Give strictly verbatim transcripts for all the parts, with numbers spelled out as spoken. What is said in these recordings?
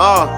Uh.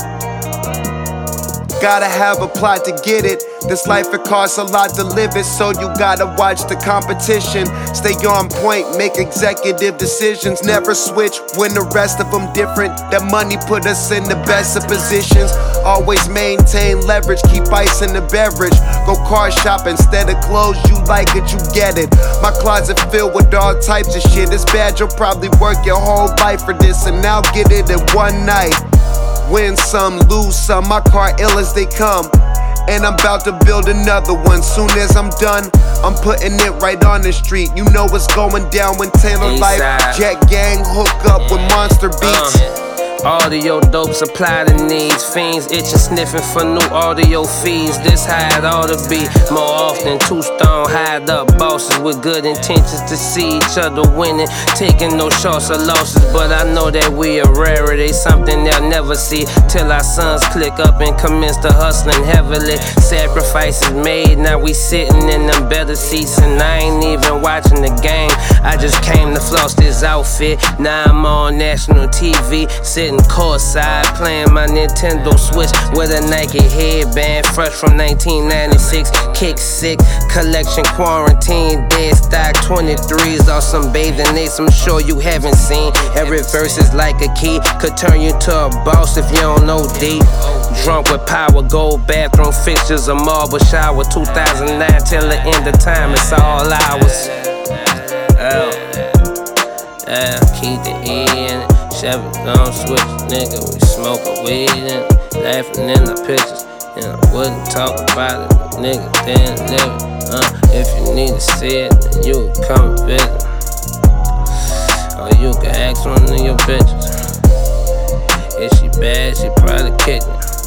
Gotta have a plot to get it. This life, it costs a lot to live it, so you gotta watch the competition. Stay on point, make executive decisions. Never switch when the rest of them different. That money put us in the best of positions. Always maintain leverage, keep ice in the beverage. Go car shop instead of clothes, you like it, you get it. My closet filled with all types of shit. It's bad, you'll probably work your whole life for this, and now get it in one night. Win some, lose some, my car ill as they come. And I'm about to build another one. Soon as I'm done, I'm putting it right on the street. You know what's going down when Taylor Life, Jet Gang hook up with Monster Beats. Uh. Audio dope supply the needs. Fiends itching, sniffing for new audio feeds. This how it ought to be. More often, two stone hide up bosses with good intentions to see each other winning. Taking no shots or losses, but I know that we a rarity. Something they'll never see till our sons click up and commence to hustling heavily. Sacrifices made, now we sitting in them better seats. And I ain't even watching the game. I just came to floss this outfit. Now I'm on national T V. Sitting courtside, playing my Nintendo Switch with a Nike headband, fresh from nineteen ninety-six. Kick sick, collection quarantine, dead stock twenty-threes or some bathing apes I'm sure you haven't seen. Every verse is like a key, could turn you to a boss if you don't know D. Drunk with power, gold bathroom fixtures, a marble shower. Two thousand nine till the end of time, it's all ours. Oh, yeah, keep the E in it. Chevy gon' switch, nigga, we smoking weed and laughing in the pictures. And I wouldn't talk about it, the nigga didn't live it. Uh, if you need to see it, then you can come and visit. Or you can ask one of your bitches. If she bad, she probably kick me.